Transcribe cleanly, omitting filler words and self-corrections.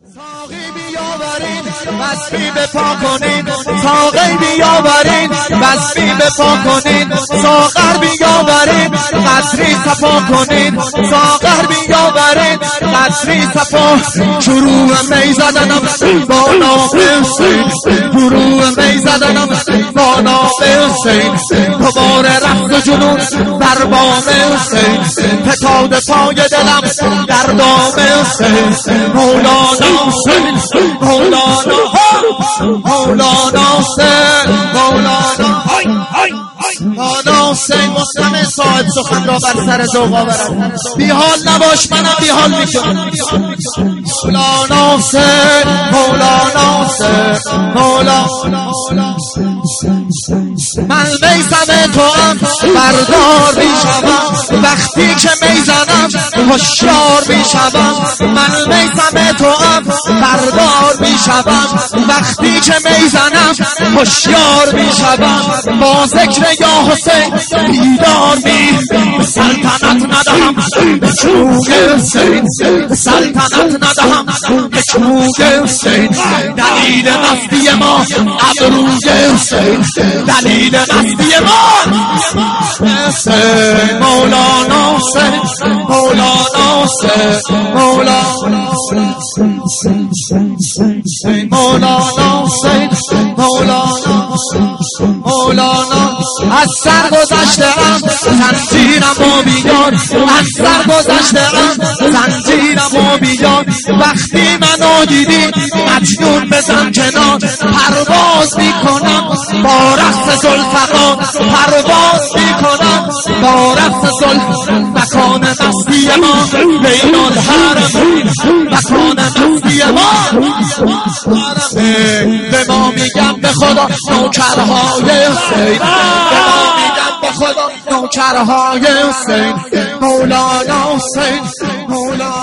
ساقی بیاورین وصفی بپا کنین، ساقی بیاورین وصفی بپا کنین، ساغر بیاورین قطری صفا کنین، ساغر بیاورین قطری صفا. شروع می زدنم با نام حسین، شروع می زدنم با نام حسین، دوباره رفت و جنون بر بام حسین، فتاد پای دلم در دام حسین. مولانا حسین، مولانا مولانا حسین، مولانا مولانا حسین. مسلم صاحب سخن را بر سر ذوق آورد، بیحال نباش منم بیحال میکنم. مولانا حسین، مولانا حسین، مولانا. من میزم تو هم بردار میشوم، وقتی که میزنم هوشیار میشوم. من میزم تو هم بردار میشوم، وقتی که میزنم هوشیار میشوم. با ذکر یا حسین بیدار می، سلطنت ندهم به چوب حسین، سلطنت ندهم به چوب حسین. دلیل مستی ما ابروی حسین، دلیل مستی ما حسین. مولانا حسین، مولانا حسین، مولانا مولانا حسین، مولانا مولانا. از سر گذشته‌ام زنجیرم و بیار، از سر گذشته‌ام زنجیرم و بیار. وقتی منو دیدی مجنون بزن کنار، پرواز میکنم با رقص ذوالفقار، پرواز میکنم با رقص ذوالفقار. مکان مستی ما بین الحرم، مکان مستی ما به ما میگم به خدا نوکرهای حسین، به ما میگم به خدا نوکرهای حسین. مولانا حسین، مولانا